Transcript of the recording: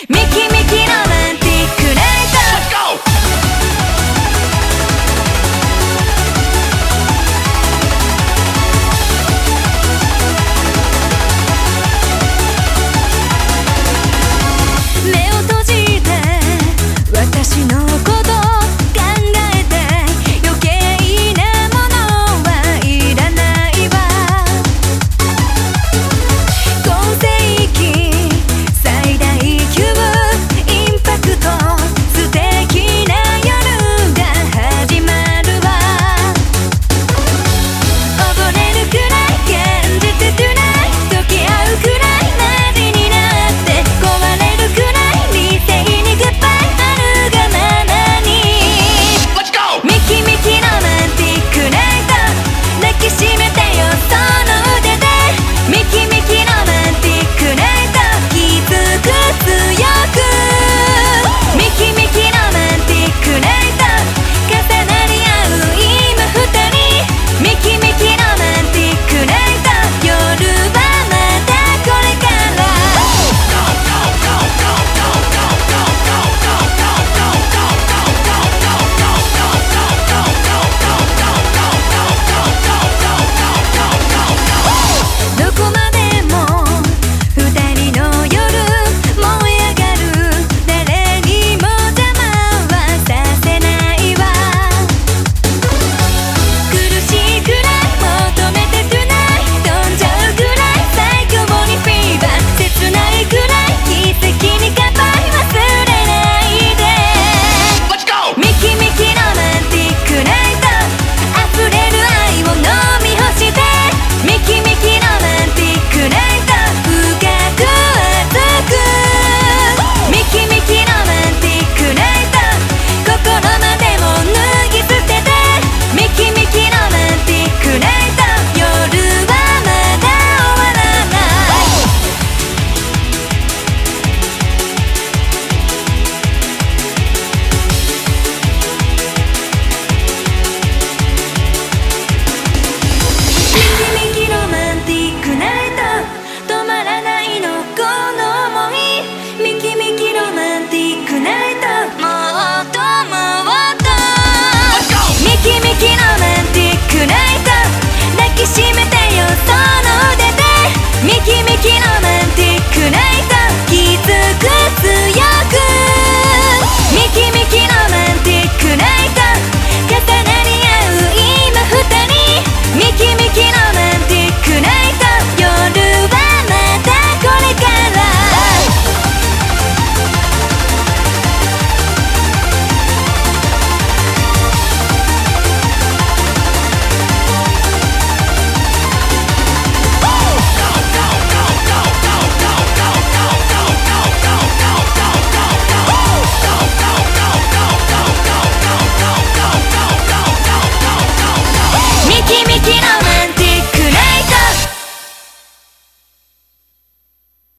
ミキミキロマンティックナイト。目を閉じて私のこと考えて余計なものはいらないわ。今世紀最大級インパクト素敵な夜が始まるわ。溺れるくらい現実トゥナイト溶け合うくらいマジになって壊れるくらい理性にグッバイあるがままに。ミキミキロマンティックナイト抱きしめてよその腕で。ミキミキロマンティックナイト気づく強く。ミキミキロマンティックナイト重なり合う今二人。ミキミキロマンティックナイト夜はまたこれから。どこまでも二人の夜燃え上がる。誰にも邪魔はさせないわ。苦しいくらい求めてトゥナイト飛んじゃうくらい最強にフィーバー切ないくらい奇跡に乾杯忘れないで。ミキミキロマンティックナイト溢れる愛を飲み干して。ミキミキロマンティックナイト深く熱く。ミキミキロマンティックナイト心までも脱ぎ捨てて。ミキミキロマンティックナイト夜はまだ終わらない。ミキミキロマンティックナイト止まらないのこの想い。ミキミキロマンティックナイトもっともっと。ミキミキロマンティックナイト抱きしめてよその腕で。ミキミキロマンティック